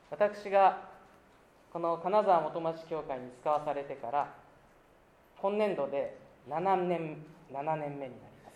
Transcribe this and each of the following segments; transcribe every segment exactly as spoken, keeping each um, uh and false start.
私がこの金沢元町教会に使わされてから今年度でななねん、ななねんめになります。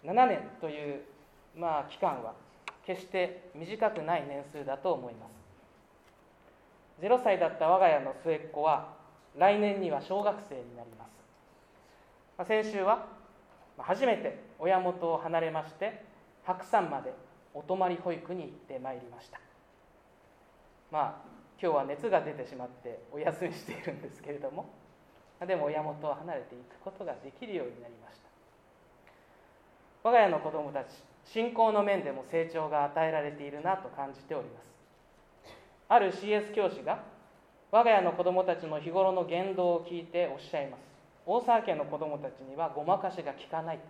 ななねんという、まあ、期間は決して短くない年数だと思います。ゼロさいだった我が家の末っ子は来年には小学生になります。まあ、先週は初めて親元を離れまして白山までお泊まり保育に行ってまいりました。まあ今日は熱が出てしまってお休みしているんですけれども、でも親元を離れていくことができるようになりました。我が家の子どもたち、信仰の面でも成長が与えられているなと感じております。ある シーエス 教師が我が家の子どもたちの日頃の言動を聞いておっしゃいます。大沢家の子どもたちにはごまかしが効かない。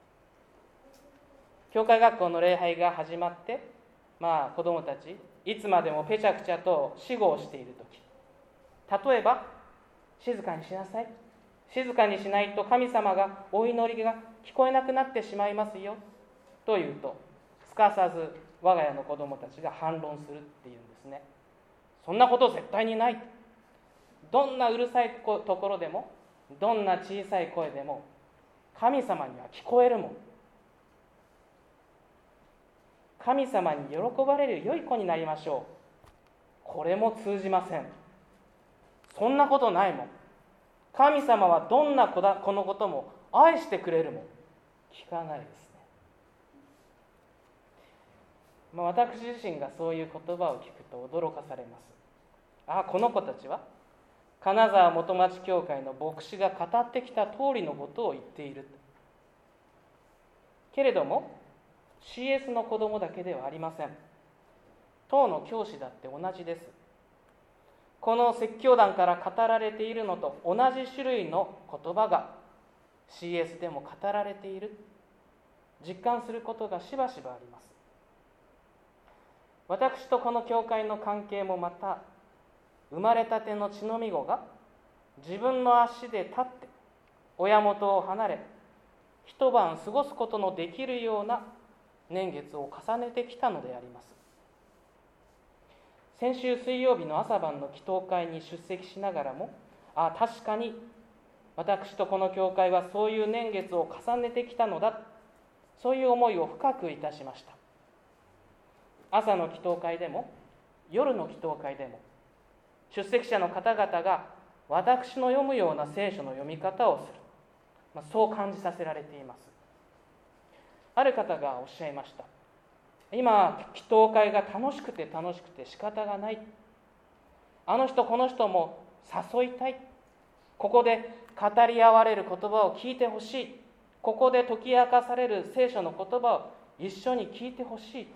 教会学校の礼拝が始まって、まあ子どもたちいつまでもぺちゃくちゃと私語をしているとき、例えば静かにしなさい、静かにしないと神様がお祈りが聞こえなくなってしまいますよと言うと、すかさず我が家の子どもたちが反論するっていうんですね。そんなこと絶対にない。どんなうるさいところでも、どんな小さい声でも神様には聞こえるもん。神様に喜ばれる良い子になりましょう。これも通じません。そんなことないもん。神様はどんな子だ、このことも愛してくれるもん。聞かないですね。まあ、私自身がそういう言葉を聞くと驚かされます。ああ、この子たちは金沢元町教会の牧師が語ってきた通りのことを言っている。けれどもシーエス の子供だけではありません。当の教師だって同じです。この説教団から語られているのと同じ種類の言葉が シーエス でも語られている、実感することがしばしばあります。私とこの教会の関係もまた、生まれたての血のみ子が自分の足で立って親元を離れ一晩過ごすことのできるような年月を重ねてきたのであります。先週水曜日の朝晩の祈祷会に出席しながらも、ああ確かに私とこの教会はそういう年月を重ねてきたのだ、そういう思いを深くいたしました。朝の祈祷会でも夜の祈祷会でも出席者の方々が私の読むような聖書の読み方をする、まあ、そう感じさせられています。ある方がおっしゃいました。今祈祷会が楽しくて楽しくて仕方がない、あの人この人も誘いたい、ここで語り合われる言葉を聞いてほしい、ここで解き明かされる聖書の言葉を一緒に聞いてほしい。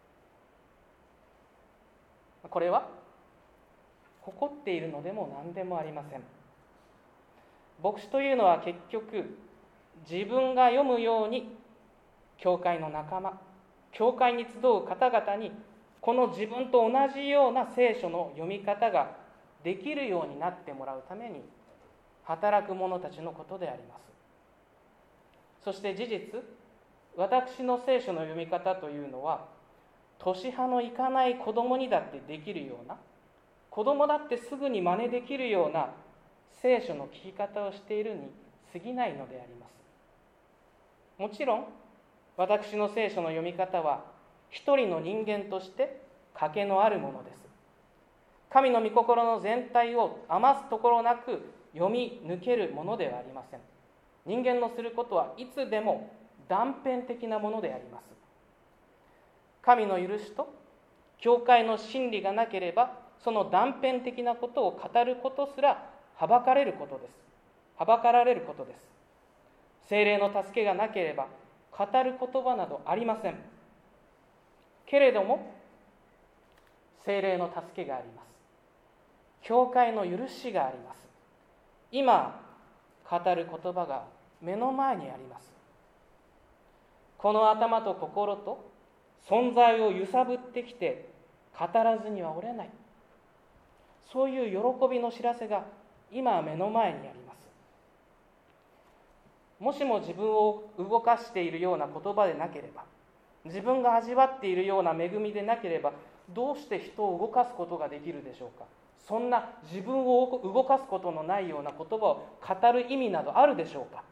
これは誇っているのでも何でもありません。牧師というのは結局自分が読むように教会の仲間、教会に集う方々にこの自分と同じような聖書の読み方ができるようになってもらうために働く者たちのことであります。そして事実、私の聖書の読み方というのは年派のいかない子供にだってできるような、子供だってすぐに真似できるような聖書の聞き方をしているに過ぎないのであります。もちろん私の聖書の読み方は一人の人間として賭けのあるものです。神の御心の全体を余すところなく読み抜けるものではありません。人間のすることはいつでも断片的なものであります。神の許しと教会の真理がなければ、その断片的なことを語ることすらはばかれることです。はばかられることです。聖霊の助けがなければ語る言葉などありません。けれども聖霊の助けがあります。教会の許しがあります。今語る言葉が目の前にあります。この頭と心と存在を揺さぶってきて語らずにはおれない、そういう喜びの知らせが今目の前にあります。もしも自分を動かしているような言葉でなければ、 自分が味わっているような恵みでなければ、どうして人を動かすことができるでしょうか。そんな自分を動かすことのないような言葉を語る意味などあるでしょうか。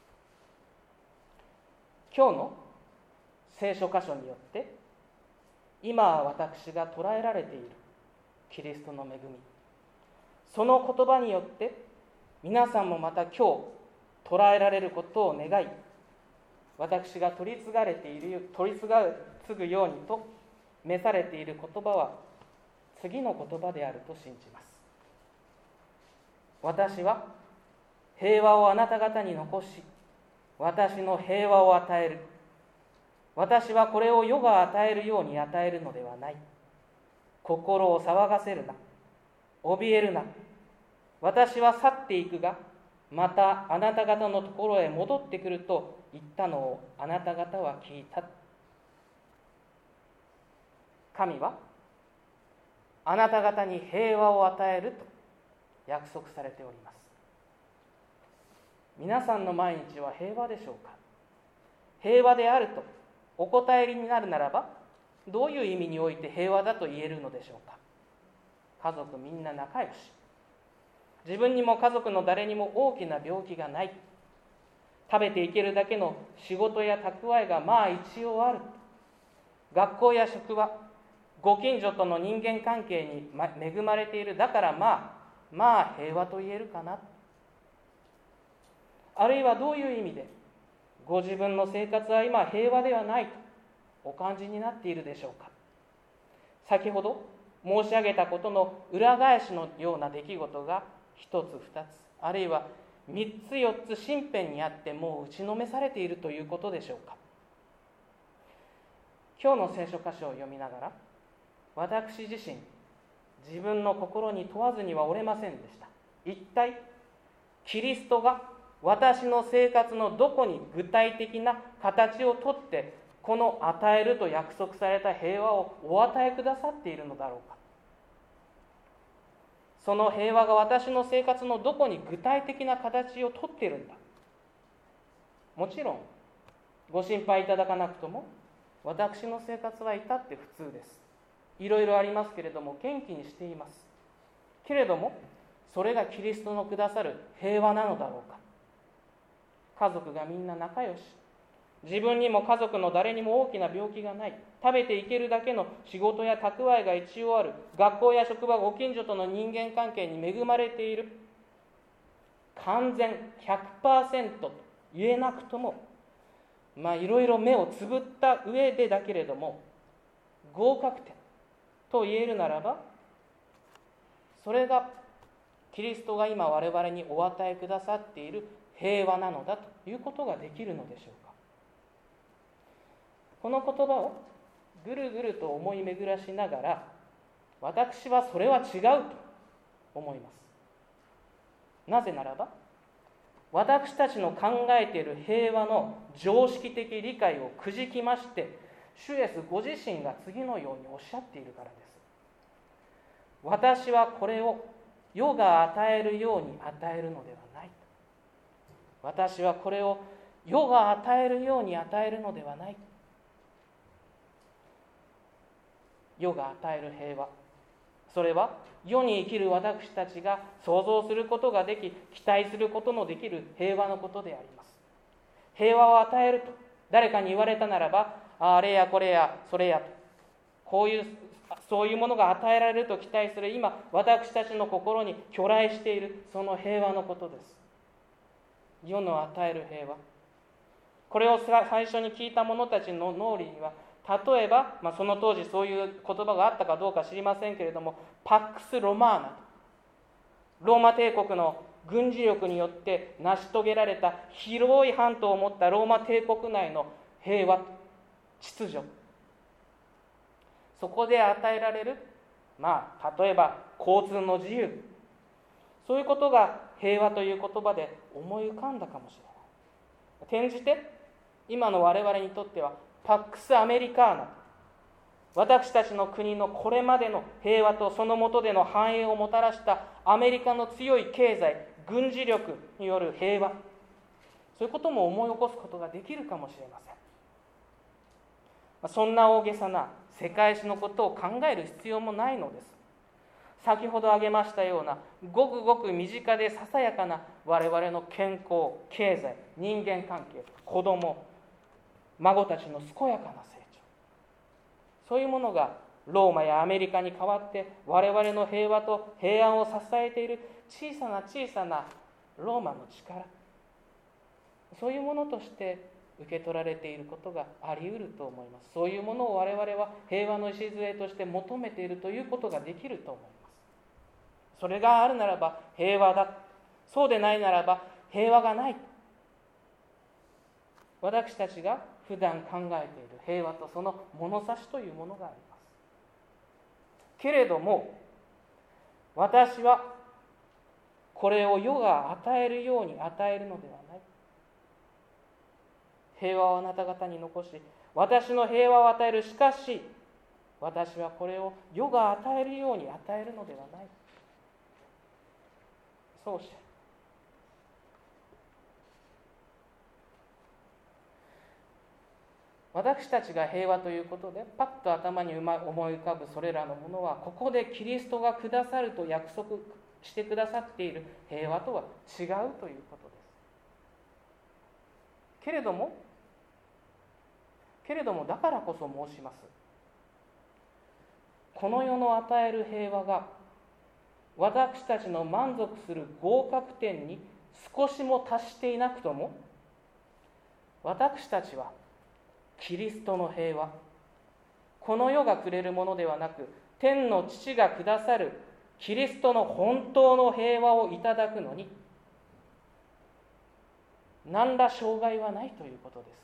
今日の聖書箇所によって今私が捉えられているキリストの恵み、その言葉によって皆さんもまた今日捉えられることを願い、私が取り継がれている取り継ぐようにと召されている言葉は次の言葉であると信じます。私は平和をあなた方に残し、私の平和を与える。私はこれを世が与えるように与えるのではない。心を騒がせるな。怯えるな。私は去っていくが、またあなた方のところへ戻ってくると言ったのをあなた方は聞いた。神はあなた方に平和を与えると約束されております。皆さんの毎日は平和でしょうか。平和であるとお答えになるならば、どういう意味において平和だと言えるのでしょうか。家族みんな仲良し、自分にも家族の誰にも大きな病気がない、食べていけるだけの仕事や蓄えがまあ一応ある、学校や職場、ご近所との人間関係に恵まれている、だからまあまあ平和と言えるかな。あるいはどういう意味でご自分の生活は今平和ではないとお感じになっているでしょうか。先ほど申し上げたことの裏返しのような出来事が一つ二つ、あるいは三つ四つ身辺にあってもう打ちのめされているということでしょうか。今日の聖書箇所を読みながら、私自身自分の心に問わずにはおれませんでした。一体キリストが私の生活のどこに具体的な形をとってこの与えると約束された平和をお与えくださっているのだろうか。その平和が私の生活のどこに具体的な形をとっているんだ。もちろんご心配いただかなくとも、私の生活は至って普通です。いろいろありますけれども元気にしています。けれどもそれがキリストのくださる平和なのだろうか。家族がみんな仲良し、自分にも家族の誰にも大きな病気がない、食べていけるだけの仕事や蓄えが一応ある、学校や職場、ご近所との人間関係に恵まれている、完全 ひゃくパーセント と言えなくとも、まあいろいろ目をつぶった上でだけれども合格点と言えるならば、それがキリストが今我々にお与えくださっている平和なのだということができるのでしょうか。この言葉をぐるぐると思い巡らしながら、私はそれは違うと思います。なぜならば、私たちの考えている平和の常識的理解をくじきまして、主イエスご自身が次のようにおっしゃっているからです。私はこれを世が与えるように与えるのではない。私はこれを世が与えるように与えるのではない。世が与える平和、それは世に生きる私たちが想像することができ、期待することのできる平和のことであります。平和を与えると誰かに言われたならば、あれやこれやそれやと、こういうそういうものが与えられると期待する今私たちの心に去来しているその平和のことです。世の与える平和、これを最初に聞いた者たちの脳裏には、例えば、まあ、その当時そういう言葉があったかどうか知りませんけれども、パックス・ロマーナ、ローマ帝国の軍事力によって成し遂げられた広い半島を持ったローマ帝国内の平和、秩序、そこで与えられる、まあ、例えば交通の自由、そういうことが平和という言葉で思い浮かんだかもしれない。転じて今の我々にとってはパックス・アメリカーナ、私たちの国のこれまでの平和とその下での繁栄をもたらしたアメリカの強い経済、軍事力による平和、そういうことも思い起こすことができるかもしれません。 そんな大げさな世界史のことを考える必要もないのです。先ほど挙げましたようなごくごく身近でささやかな我々の健康、経済、人間関係、子供、孫たちの健やかな成長、そういうものがローマやアメリカに代わって我々の平和と平安を支えている小さな小さなローマの力、そういうものとして受け取られていることがあり得ると思います。そういうものを我々は平和の礎として求めているということができると思います。それがあるならば平和だ、そうでないならば平和がない。私たちが普段考えている平和とその物差しというものがあります。けれども私はこれを世が与えるように与えるのではない。平和をあなた方に残し、私の平和を与える。しかし私はこれを世が与えるように与えるのではない。そうおっしゃる。私たちが平和ということでパッと頭に思い浮かぶそれらのものは、ここでキリストがくださると約束してくださっている平和とは違うということです。けれどもけれどもだからこそ申します。この世の与える平和が私たちの満足する合格点に少しも達していなくとも、私たちはキリストの平和、この世がくれるものではなく天の父がくださるキリストの本当の平和をいただくのに何ら障害はないということです。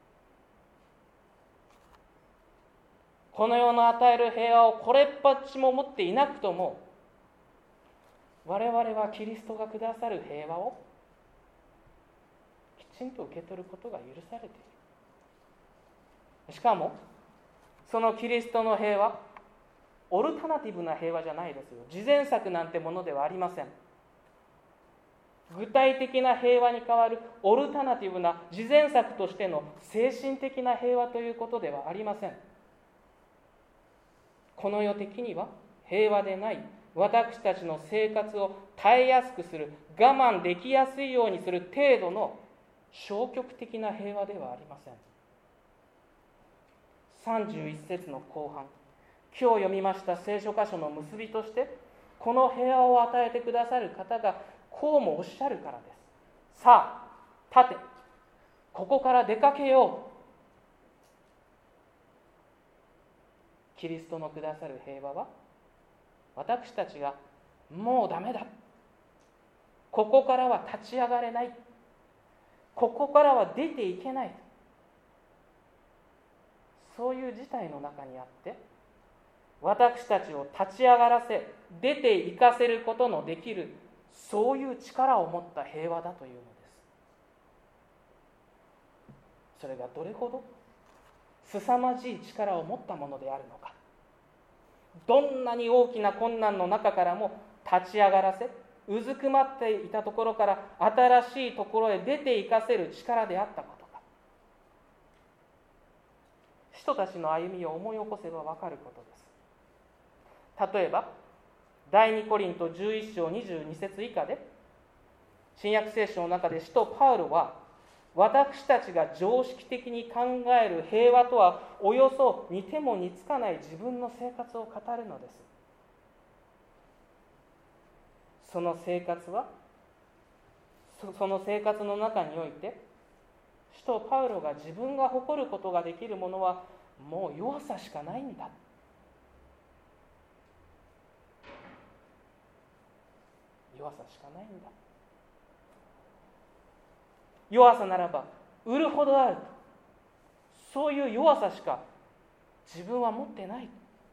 この世の与える平和をこれっぱっちも持っていなくとも、我々はキリストがくださる平和をきちんと受け取ることが許されている。しかもそのキリストの平和、オルタナティブな平和じゃないですよ。次善策なんてものではありません。具体的な平和に代わるオルタナティブな次善策としての精神的な平和ということではありません。この世的には平和でない私たちの生活を耐えやすくする、我慢できやすいようにする程度の消極的な平和ではありません。さんじゅういち節の後半、今日読みました聖書箇所の結びとして、この平和を与えてくださる方がこうもおっしゃるからです。さあ立て、ここから出かけよう。キリストのくださる平和は、私たちがもうダメだ、ここからは立ち上がれない、ここからは出ていけない、そういう事態の中にあって、私たちを立ち上がらせ出ていかせることのできる、そういう力を持った平和だというのです。それがどれほど凄まじい力を持ったものであるのか、どんなに大きな困難の中からも立ち上がらせ、うずくまっていたところから新しいところへ出ていかせる力であったことか、人たちの歩みを思い起こせば分かることです。例えば第二コリントじゅういち章にじゅうに節以下で、新約聖書の中で使徒パウロは、私たちが常識的に考える平和とはおよそ似ても似つかない自分の生活を語るのです。その生活は、その生活の中において、使徒パウロが自分が誇ることができるものはもう弱さしかないんだ。弱さしかないんだ。弱さならば売るほどあると、そういう弱さしか自分は持ってない。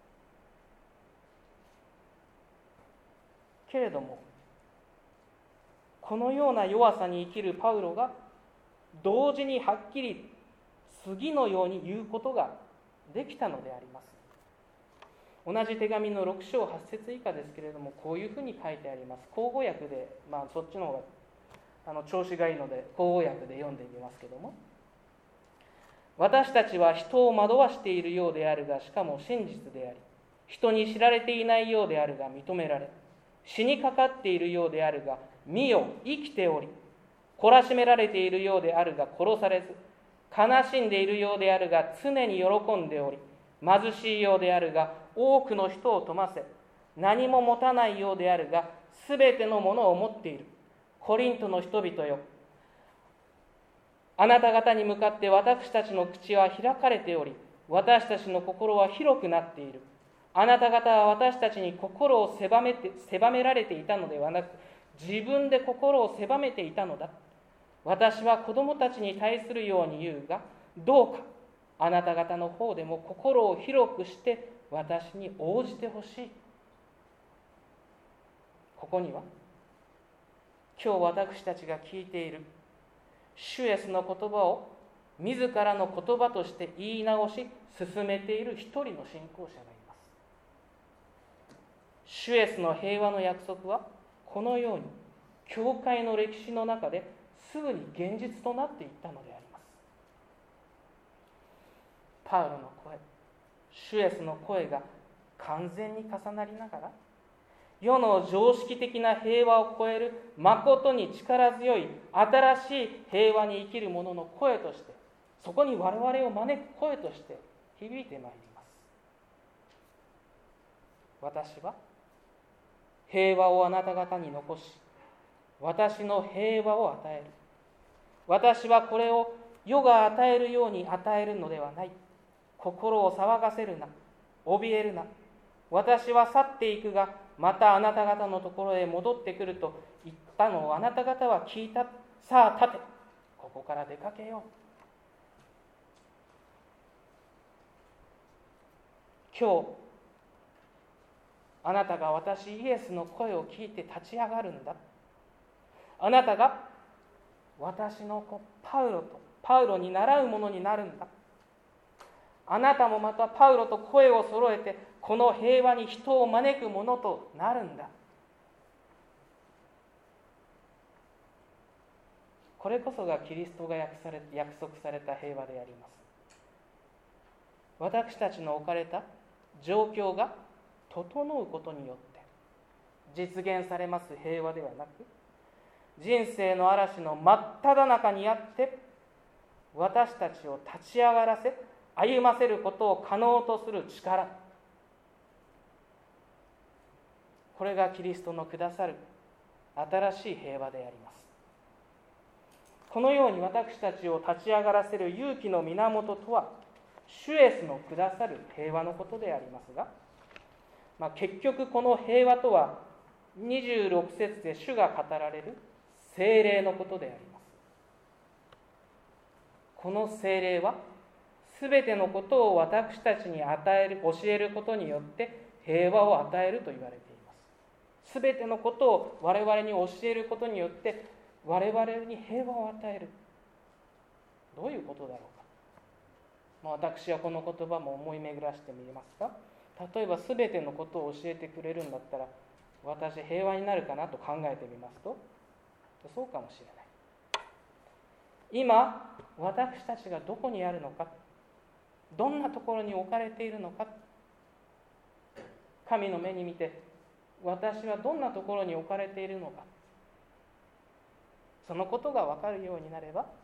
けれどもこのような弱さに生きるパウロが同時にはっきり次のように言うことができたのであります。同じ手紙のろく章はち節以下ですけれども、こういうふうに書いてあります。口語訳で、まあそっちの方があの調子がいいので口語訳で読んでみますけれども、 私たちは人を惑わしているようであるが、しかも真実であり、人に知られていないようであるが認められ、死にかかっているようであるが見よ生きており、懲らしめられているようであるが殺されず、悲しんでいるようであるが常に喜んでおり、貧しいようであるが多くの人を富ませ、何も持たないようであるがすべてのものを持っている。コリントの人々よ、あなた方に向かって私たちの口は開かれており、私たちの心は広くなっている。あなた方は私たちに心を狭めて、狭められていたのではなく、自分で心を狭めていたのだ。私は子供たちに対するように言うが、どうかあなた方の方でも心を広くして私に応じてほしい。ここには今日私たちが聞いている主イエスの言葉を自らの言葉として言い直し進めている一人の信仰者がいます。主イエスの平和の約束はこのように教会の歴史の中ですぐに現実となっていったのであります。パウロの声、主イエスの声が完全に重なりながら、世の常識的な平和を超える誠に力強い新しい平和に生きる者の声として、そこに我々を招く声として響いてまいります。私は平和をあなた方に残し、私の平和を与える。私はこれを世が与えるように与えるのではない。心を騒がせるな、怯えるな。私は去っていくが、またあなた方のところへ戻ってくると言ったのをあなた方は聞いた。さあ立て、ここから出かけよう。今日あなたが私イエスの声を聞いて立ち上がるんだ。あなたが私の子パウロとパウロに倣うものになるんだ。あなたもまたパウロと声を揃えてこの平和に人を招くものとなるんだ。これこそがキリストが約され約束された平和であります。私たちの置かれた状況が整うことによって実現されます平和ではなく、人生の嵐の真っ只中にあって私たちを立ち上がらせ歩ませることを可能とする力、これがキリストのくださる新しい平和であります。このように私たちを立ち上がらせる勇気の源とは主イエスのくださる平和のことでありますが、まあ、結局この平和とはにじゅうろく節で主が語られる聖霊のことであります。この聖霊はすべてのことを私たちに与える、教えることによって平和を与えると言われています。すべてのことを我々に教えることによって我々に平和を与える。どういうことだろうか。まあ、私はこの言葉も思い巡らしてみますが、例えばすべてのことを教えてくれるんだったら私平和になるかなと考えてみますと、そうかもしれない。今私たちがどこにあるのか、どんなところに置かれているのか、神の目に見て私はどんなところに置かれているのか、そのことが分かるようになれば、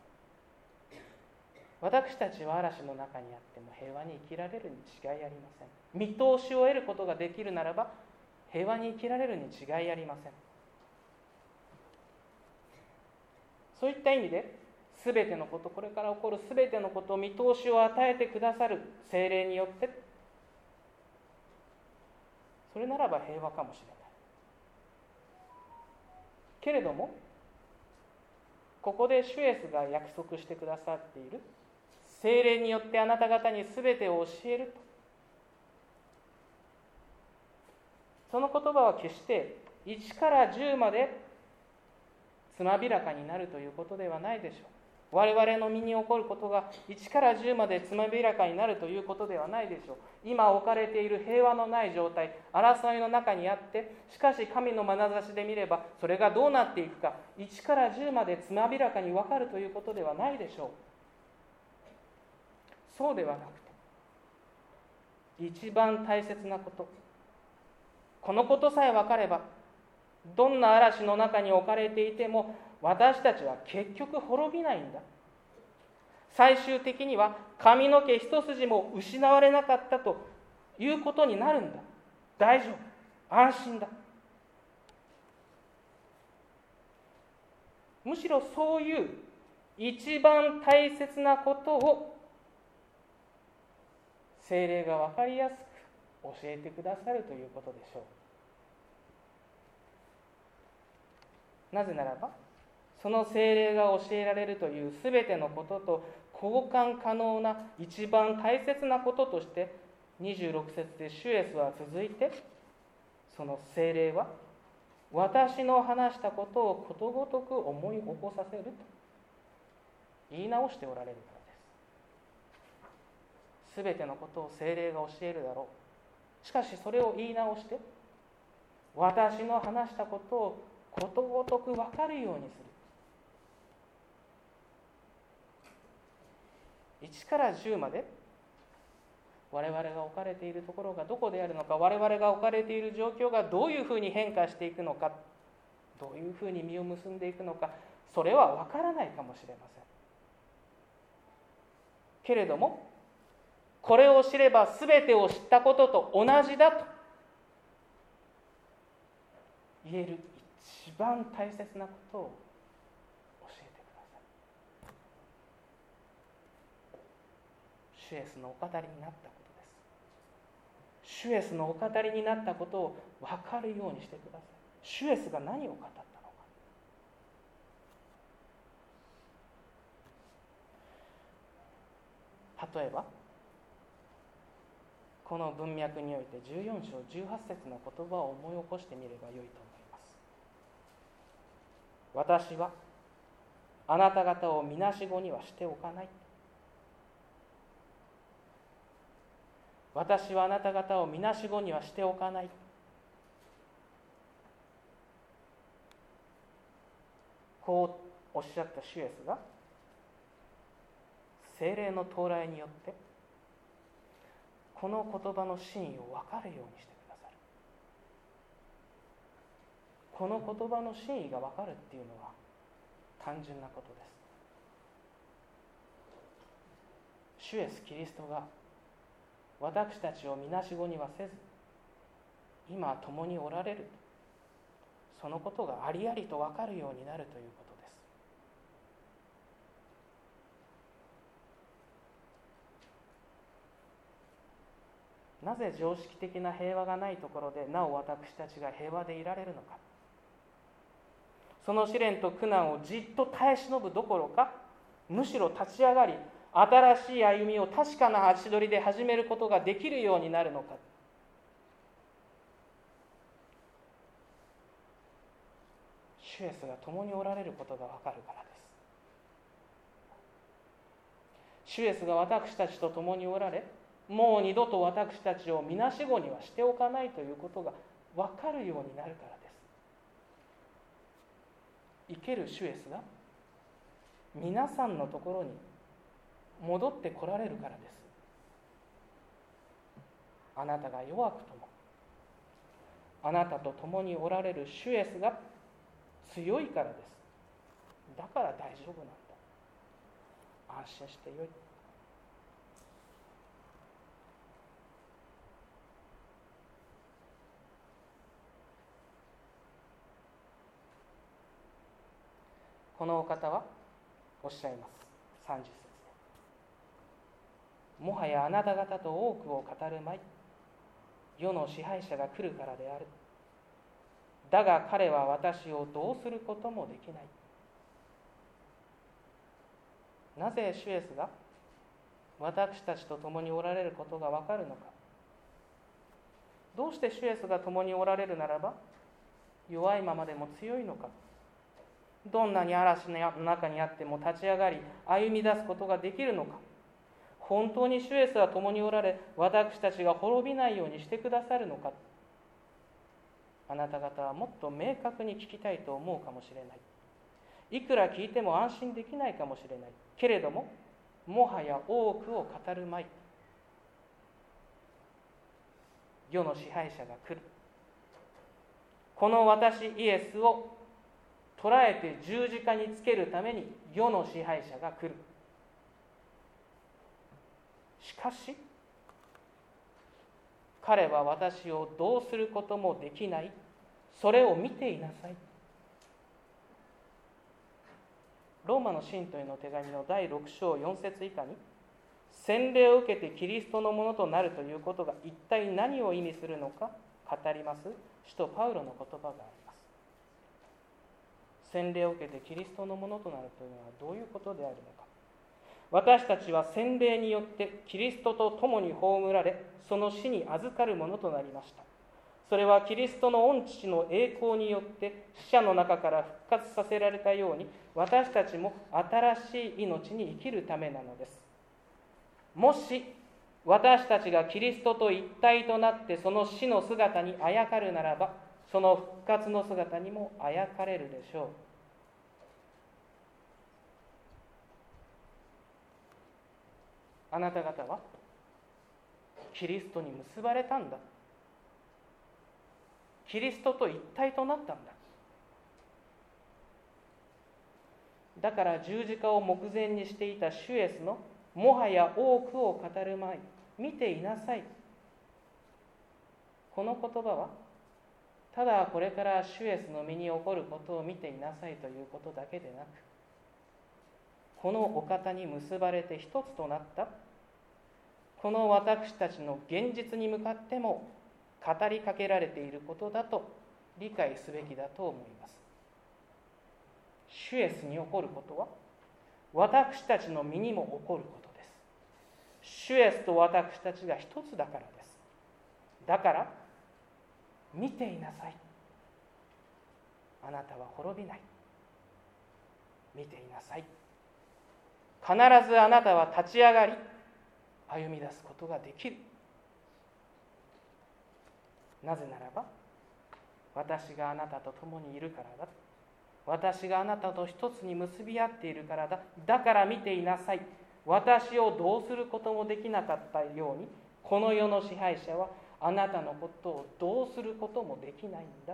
私たちは嵐の中にあっても平和に生きられるに違いありません。見通しを得ることができるならば平和に生きられるに違いありません。そういった意味で全てのこと、これから起こる全てのことを見通しを与えてくださる聖霊によって、それならば平和かもしれない。けれどもここで主イエスが約束してくださっている聖霊によってあなた方に全てを教えると、その言葉は決していちからじゅうまでつまびらかになるということではないでしょう。我々の身に起こることがいちからじゅうまでつまびらかになるということではないでしょう。今置かれている平和のない状態、争いの中にあって、しかし神の眼差しで見ればそれがどうなっていくかいちからじゅうまでつまびらかに分かるということではないでしょう。 そうではなくて、一番大切なこと、このことさえ分かれば、どんな嵐の中に置かれていても私たちは結局滅びないんだ。最終的には髪の毛一筋も失われなかったということになるんだ。大丈夫、安心だ。むしろそういう一番大切なことを聖霊が分かりやすく教えてくださるということでしょう。なぜならば、その聖霊が教えられるというすべてのことと交換可能な一番大切なこととして、にじゅうろく節で主イエスは続いて、その聖霊は私の話したことをことごとく思い起こさせると言い直しておられるからです。すべてのことを聖霊が教えるだろう。しかしそれを言い直して、私の話したことをことごとく分かるようにする。いちからじゅうまで我々が置かれているところがどこであるのか、我々が置かれている状況がどういうふうに変化していくのか、どういうふうに実を結んでいくのか、それは分からないかもしれませんけれども、これを知れば全てを知ったことと同じだと言える一番大切なことを教えてください。主イエスのお語りになったことです。主イエスのお語りになったことを分かるようにしてください。主イエスが何を語ったのか。例えばこの文脈においてじゅうよん章じゅうはち節の言葉を思い起こしてみればよいと思います。私はあなた方をみなしごにはしておかない。私はあなた方をみなしごにはしておかない。こうおっしゃった主イエスが聖霊の到来によってこの言葉の真意を分かるようにしてくださる。この言葉の真意が分かるっていうのは単純なことです。主イエスキリストが私たちをみなしごにはせず、今共におられる、そのことがありありと分かるようになるということです。なぜ常識的な平和がないところでなお私たちが平和でいられるのか。その試練と苦難をじっと耐え忍ぶどころか、むしろ立ち上がり新しい歩みを確かな足取りで始めることができるようになるのか。主イエスが共におられることが分かるからです。主イエスが私たちと共におられ、もう二度と私たちをみなしごにはしておかないということが分かるようになるからです。生ける主イエスが皆さんのところに戻ってこられるからです。あなたが弱くともあなたと共におられる主イエスが強いからです。だから大丈夫なんだ。安心してよい。このお方はおっしゃいます。さんじゅっ節で、もはやあなた方と多くを語るまい。世の支配者が来るからである。だが彼は私をどうすることもできない。なぜ主イエスが私たちと共におられることがわかるのか。どうして主イエスが共におられるならば弱いままでも強いのか。どんなに嵐の中にあっても立ち上がり歩み出すことができるのか。本当に主イエスは共におられ、私たちが滅びないようにしてくださるのか。あなた方はもっと明確に聞きたいと思うかもしれない。いくら聞いても安心できないかもしれないけれども、 もはや多くを語るまい。世の支配者が来る。この私イエスを捕らえて十字架につけるために世の支配者が来る。しかし彼は私をどうすることもできない。それを見ていなさい。ローマの信徒への手紙のだいろく章よん節以下に、洗礼を受けてキリストのものとなるということが一体何を意味するのか語ります使徒パウロの言葉があります。洗礼を受けてキリストのものとなるというのはどういうことであるのか。私たちは洗礼によってキリストと共に葬られ、その死に預かるものとなりました。それはキリストの御父の栄光によって死者の中から復活させられたように、私たちも新しい命に生きるためなのです。もし私たちがキリストと一体となってその死の姿にあやかるならば、その復活の姿にもあやかれるでしょう。あなた方はキリストに結ばれたんだ。キリストと一体となったんだ。だから十字架を目前にしていた主イエスのもはや多くを語るまい、見ていなさい。この言葉はただこれから主イエスの身に起こることを見ていなさいということだけでなく、このお方に結ばれて一つとなったこの私たちの現実に向かっても語りかけられていることだと理解すべきだと思います。主イエスに起こることは私たちの身にも起こることです。主イエスと私たちが一つだからです。だから見ていなさい。あなたは滅びない。見ていなさい。必ずあなたは立ち上がり歩み出すことができる。なぜならば私があなたと共にいるからだ。私があなたと一つに結び合っているからだ。だから見ていなさい。私をどうすることもできなかったように、この世の支配者はあなたのことをどうすることもできないんだ。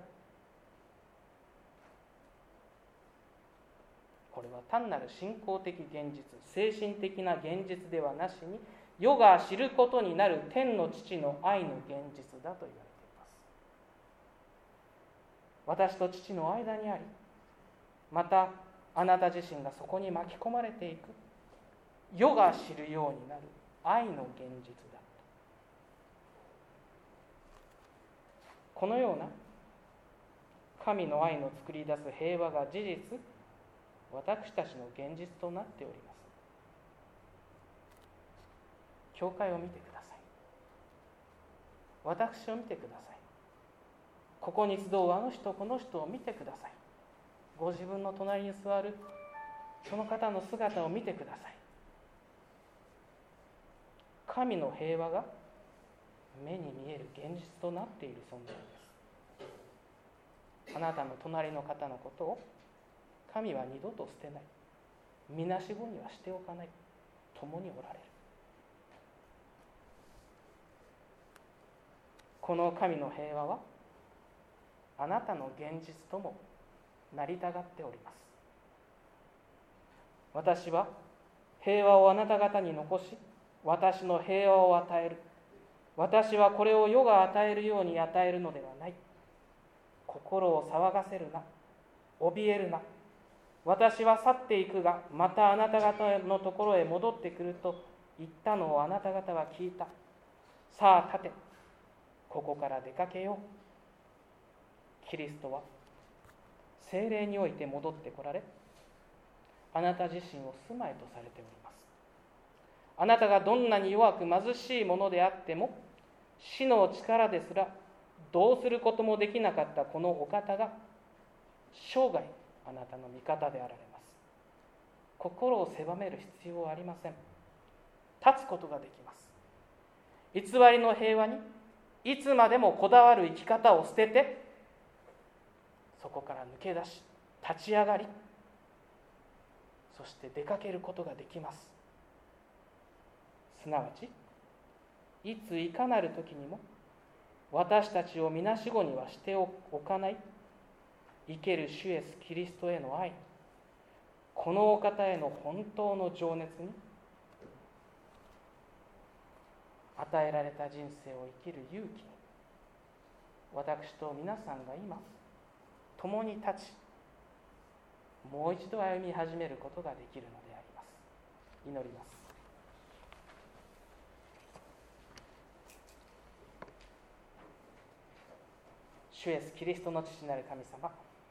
これは単なる信仰的現実、精神的な現実ではなしに、世が知ることになる天の父の愛の現実だと言われています。私と父の間にあり、またあなた自身がそこに巻き込まれていく、世が知るようになる愛の現実だ。このような神の愛の作り出す平和が事実、私たちの現実となっております。教会を見てください。私を見てください。ここに集うあの人この人を見てください。ご自分の隣に座るその方の姿を見てください。神の平和が目に見える現実となっている存在です。あなたの隣の方のことを神は二度と捨てない。みなしごにはしておかない。共におられる。この神の平和はあなたの現実ともなりたがっております。私は平和をあなた方に残し、私の平和を与える。私はこれを世が与えるように与えるのではない。心を騒がせるな。怯えるな。私は去っていくが、またあなた方のところへ戻ってくると言ったのをあなた方は聞いた。さあ立て、ここから出かけよう。キリストは聖霊において戻ってこられ、あなた自身を住まいとされております。あなたがどんなに弱く貧しいものであっても、死の力ですらどうすることもできなかったこのお方が生涯あなたの味方であられます。心を狭める必要はありません。立つことができます。偽りの平和にいつまでもこだわる生き方を捨てて、そこから抜け出し立ち上がり、そして出かけることができます。 すなわちいついかなる時にも私たちをみなしごにはしておかない生ける主イエスキリストへの愛、このお方への本当の情熱に与えられた人生を生きる勇気に、私と皆さんが今共に立ち、もう一度歩み始めることができるのであります。祈ります。主イエスキリストの父なる神様、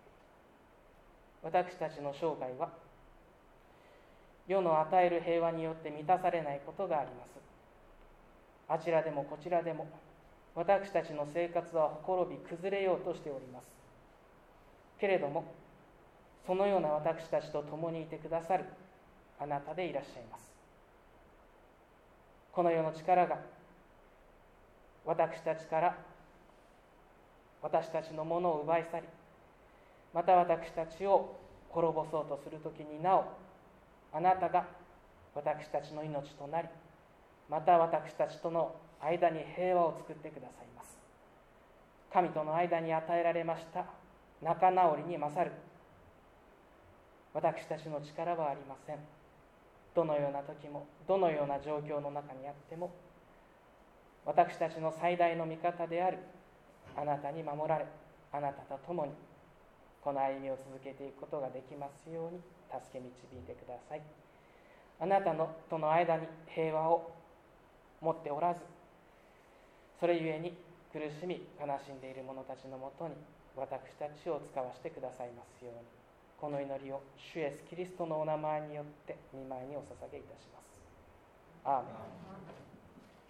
私たちの生涯は世の与える平和によって満たされないことがあります。あちらでもこちらでも私たちの生活はほころび崩れようとしております。けれどもそのような私たちと共にいてくださるあなたでいらっしゃいます。この世の力が私たちから私たちのものを奪い去り、また私たちを滅ぼそうとするときになお、あなたが私たちの命となり、また私たちとの間に平和を作ってくださいます。神との間に与えられました仲直りに勝る私たちの力はありません。どのような時もどのような状況の中にあっても、私たちの最大の味方であるあなたに守られ、あなたと共にこの歩みを続けていくことができますように助け導いてください。あなたのとの間に平和を持っておらず、それゆえに苦しみ悲しんでいる者たちのもとに私たちを使わせてくださいますように、この祈りを主イエスキリストのお名前によって御前にお捧げいたします。アーメン。